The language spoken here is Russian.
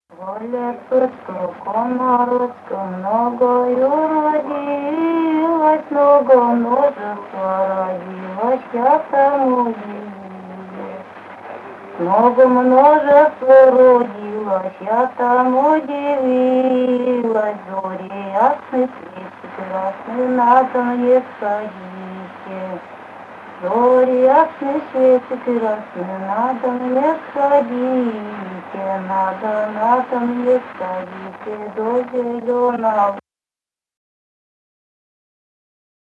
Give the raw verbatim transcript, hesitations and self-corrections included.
Лепетку, комаротку, многою родилась, много множество родилась, я тому удивилась. Много множество родилась, я тому удивилась. Зори ясный свет, прекрасный надо мне сходите. Зори ясный свет, прекрасный надо мне сходите. Надо, надо мне сходите до зеленого.